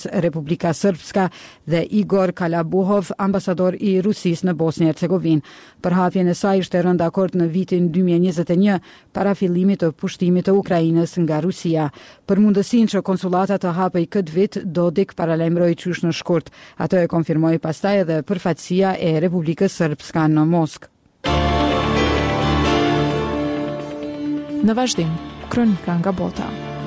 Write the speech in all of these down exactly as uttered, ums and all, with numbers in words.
Republika Srpska dhe Igor Kalabuhov, ambasador I Rusisë në Bosnjë Hercegovinë. Përhapjen e saj ishte rënë dakord në vitin dy mijë e njëzet e një para fillimit të pushtimit të Ukrainës nga Rusia. Për mundësinë që konsulata të hapej këtë vit, Dodik paralajmëroi qysh në shkurt. Atë e konfirmoi pastaj edhe përfaqësia e Republikës Srpska në Moskë. Në vazhdim, kronika nga bota.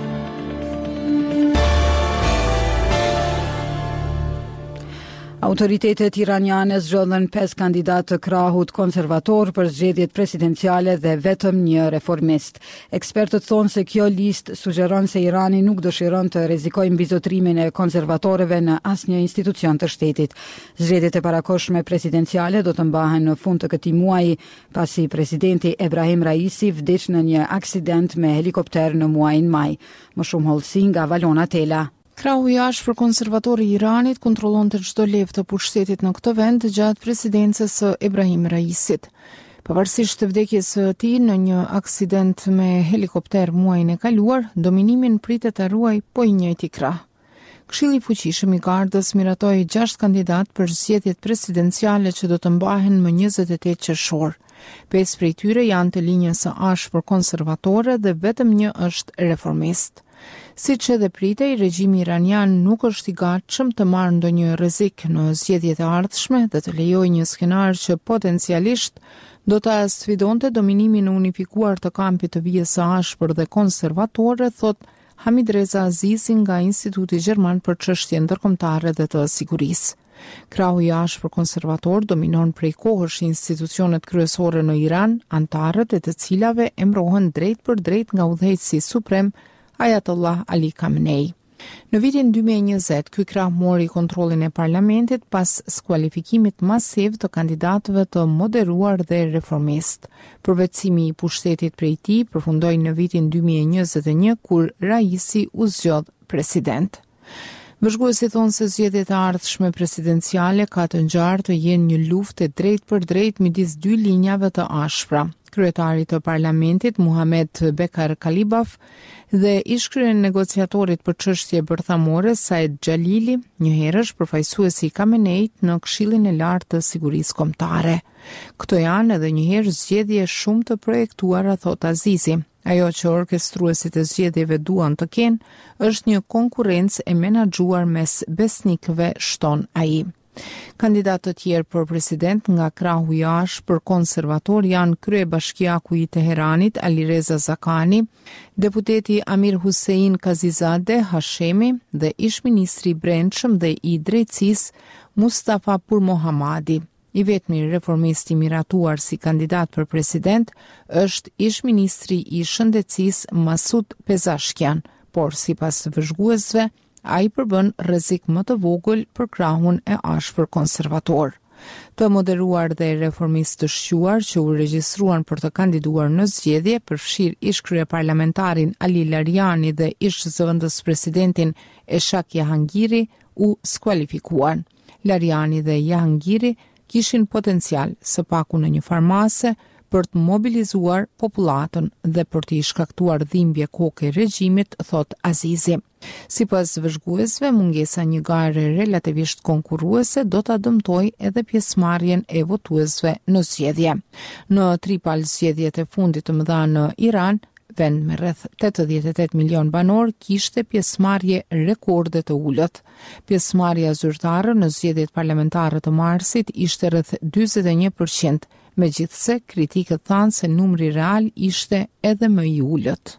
Autoritetet iraniane zgjodhen pesë kandidatë të krahut konservator për zgjedhjet presidenciale dhe vetëm një reformist. Ekspertët thonë se kjo listë sugjeron se Irani nuk dëshiron të rrezikojë mbizotrimin e konservatorëve në asnjë institucion të shtetit. Zgjedhjet e parakohshme presidenciale do të mbahen në fund të këtij muaji, pasi presidenti Ebrahim Raisi vdiq në një aksident me helikopter në muajin maj. Më shumë hollësi nga Valona Tela. Krahu I ashpër konservatori I Iranit kontrollonte çdo levë të pushtetit në këtë vend gjatë presidencës së Ebrahim Raisit. Pavarësisht të vdekjes së tij në një aksident me helikopter muajin e kaluar, dominimin pritet ta ruajë po I njëjti krah. Këshilli I fuqishëm I Gardës miratoi gjashtë kandidat për zgjedhjet presidenciale që do të mbahen më njëzet e tetë qershor. Pesë prej tyre janë të linjës së ashpër konservatore dhe vetëm një është reformist. Siç edhe pritej, regjimi iranian nuk është I gatshëm të marrë ndonjë rrezik në zgjedhjet e ardhshme dhe të lejojë një skenar që potencialisht do ta sfidonte dominimin unifikuar të kampit të vijës së ashpër dhe konservatore, thot Hamid Reza Azizi nga Instituti Gjerman për çështje ndërkombëtare dhe të sigurisë. Krahu I ashpër konservator dominon prej kohësh institucionet kryesore në Iran, antarët e të cilave emrohen drejt për drejt nga udhëheqësi suprem Ayatollah Ali Khamenei. Në vitin dy mijë e njëzet, ky krah mori kontrollin e parlamentit pas skualifikimit masiv të kandidatëve të moderuar dhe reformist. Përvetësimi I pushtetit prej tij përfundoi në vitin dy mijë e njëzet e një kur Raisi u zgjodh president. Vëzhguesi thonë se zgjedhjet e ardhshme presidenciale ka të ngjarë të jenë një luftë drejt për drejt midis dy linjave të ashpra. Kryetari të parlamentit Muhamet Bekar Kalibaf dhe ish-krye negociatorit për çështje bërthamore Said Xhalili, njëherësh përfaqësuesi I Khameneit në Këshillin e Lartë të Sigurisë Kombëtare. Këto janë edhe njëherë zgjedhje shumë të projektuara, thot Azizi. Ajo që orkestruesit e zgjedhjeve duan të kenë është një konkurrencë e menaxhuar mes besnikëve, shton ai. Kandidatë të tjerë për president nga krahu I ashpër konservator janë kryebashkiaku I Teheranit Alireza Zakani, deputeti Amir Hussein Kazizade Hashemi dhe ish-ministri I Brendshëm dhe I Drejtësisë Mustafa Purmohamadi. I vetmi reformist I miratuar si kandidat për president është ish-ministri I Shëndetësisë Masud Pezashkian, por sipas vëzhguesve ai përbën rrezik më të vogël për krahun e ashpër konservator. Të moderuar dhe reformist të shquar që u regjistruan për të kandiduar në zgjedhje përfshir ish-krye parlamentarin Ali Lariani dhe ish-zëvendës presidentin Eshak Jahangiri u skualifikuan. Lariani dhe Jahangiri kishin potencial së paku në një farmase për të mobilizuar popullatën dhe për të shkaktuar dhimbje koke regjimit, thot Azizi. Sipas vëzhguesve, mungesa një gare relativisht konkurruese do ta dëmtojë edhe pjesëmarrjen e votuesve në zgjedhje. Në tripal zgjedhjet e fundit të mëdha në Iran, vend me rreth tetëdhjetë e tetë milion banor kishte pjesëmarrje rekorde të ulët. Pjesëmarrja zyrtare në zgjedhjet parlamentare të marsit ishte rreth dyzet e një përqind, megjithse kritikët thanë se numri real ishte edhe më I ulët.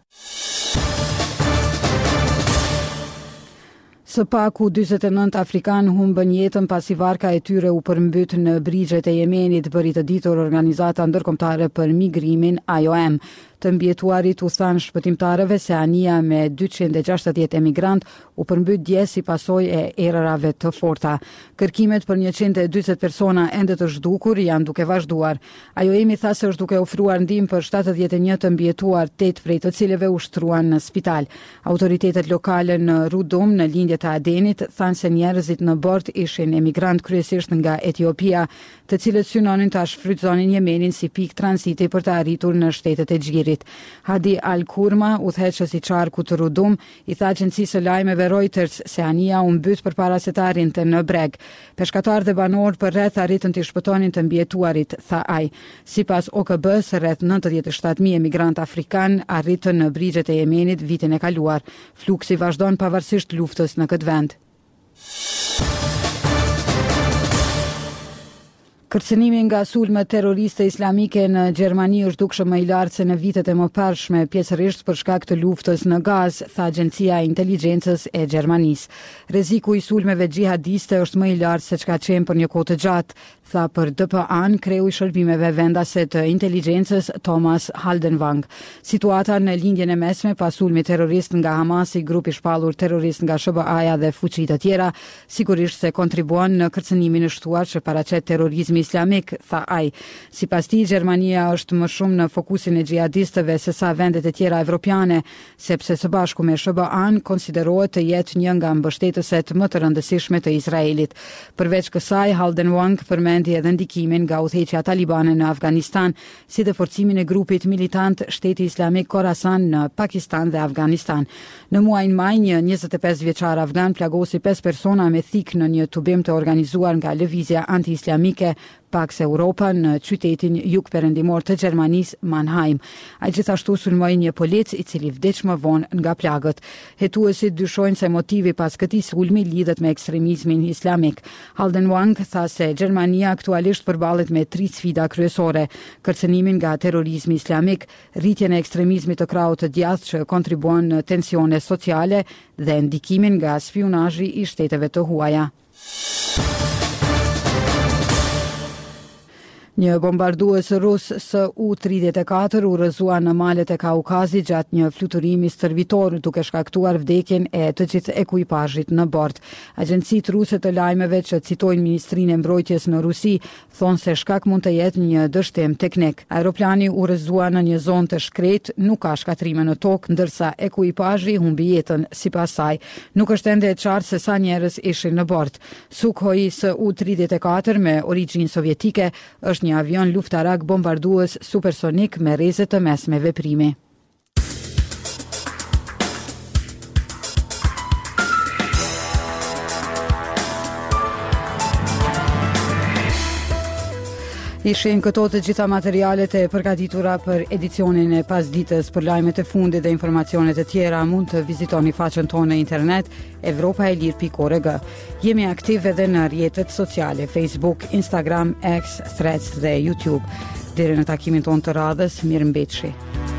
Së paku dyzet e nëntë afrikanë humbën jetën pasi varka e tyre u përmbyt në brigjet e Jemenit, bëri të ditur Organizata Ndërkombëtare për Migrimin I O M. Të mbjetuarit u thanë shpëtimtarëve se anija me dyqind e gjashtëdhjetë emigrant u përmbyt dje si pasojë e erërave të forta. Kërkimet për njëqind e dyzet persona ende të zhdukur janë duke vazhduar. I O M-i tha se është duke ofruar ndihmë për shtatëdhjetë e një të mbjetuar, tetë prej të cilëve u shtruan në spital. Autoritetet lokale në Rudum, në lindje të Adenit, thanë se njerëzit në bord ishin emigrant kryesisht nga Etiopia, të cilët synonin ta shfrytëzonin Jemenin si pikë tranziti për të arritur në shtetet e Xhirit. Izraelit. Hadi Al-Kurma, udhëheqës i qarku të Rudum, i tha agjencisë së lajmeve Reuters se anija u mbyt përpara se të arrinte në breg. Peshkatar dhe banor për rreth arritën të shpëtonin të mbijetuarit, tha ai. Sipas O K B-s, rreth nëntëdhjetë e shtatë mijë emigrant afrikan arritën në brigjet e Jemenit vitin e kaluar. Fluksi vazhdon pavarësisht luftës në këtë vend. Kërcënimi nga sulmet terroriste islamike në Gjermani është dukshëm më i lartë se në vitet e mëparshme, pjesërisht për shkak të luftës në Gazë, tha Agjencia e Inteligjencës e Gjermanisë. Rreziku i sulmeve xhihadiste është më i lartë se çka qenë për një kohë të gjatë, tha për D P A-n kreu i shërbimeve vendase të inteligjencës Thomas Haldenwang. Situata në lindjen e mesme pas sulmit terrorist nga Hamasi, grupi shpallur terrorist nga S B A-ja dhe fuqi të tjera, sigurisht se kontribuon në kërcënimin e shtuar që paraqet terrorizmi islamik, tha ai. Sipas tij, Gjermania është më shumë në fokusin e xhihadistëve se sa vendet e tjera evropiane, sepse së bashku me S B A-n konsiderohet të jetë një nga mbështetëset më të rëndësishme të Izraelit. Përveç kësaj, Haldenwang përmendi edhe ndikimin nga udhëheqja talibane në Afganistan, si dhe forcimin e grupit militant Shteti Islamik Khorasan në Pakistan dhe Afganistan. Në muajin maj, një njëzet e pesë vjeçar afgan plagosi pesë persona me thik në një tubim të organizuar nga lëvizja anti-islamike Pax Europa në qytetin jugperëndimor të Gjermanisë, Mannheim. Ai gjithashtu sulmoi një polic i cili vdiq më vonë nga plagët. Hetuesit dyshojnë se motivi pas këtij sulmi lidhet me ekstremizmin islamik. Haldenwang tha se Gjermania aktualisht përballet me tri sfida kryesore: kërcënimin nga terrorizmi islamik, rritjen e ekstremizmit të krahut të djathtë që kontribuon në tensione sociale dhe ndikimin nga spionazhi i shteteve të huaja. Një bombardues rus S U tridhjetë e katër u rrëzua në malet e Kaukazit gjatë një fluturimi stërvitor, duke shkaktuar vdekjen e të gjithë ekuipazhit në bord. Agjencitë ruse të lajmeve që citojnë Ministrinë e Mbrojtjes në Rusi thonë se shkak mund të jetë një dështim teknik. Aeroplani u rrëzua në një zonë të shkretë, nuk ka shkatrime në tokë, ndërsa ekuipazhi humbi jetën. Sipas saj, nuk është ende e qartë se sa njerëz ishin në bord. Sukhoi S U tridhjetë e katër me origjinë sovjetike është një avion luftarak bombardues supersonik me rreze të mesme veprimi. Ishin këto të gjitha materialet e përgatitura për edicionin e pasdites. Për lajmet e fundit dhe informacionet e tjera mund të vizitoni faqen tonë në internet evropaelir pikë org. Jemi aktiv edhe në rrjetet sociale Facebook, Instagram, X, Threads dhe YouTube. Deri në takimin tonë të radhës, mirëmbëjtje.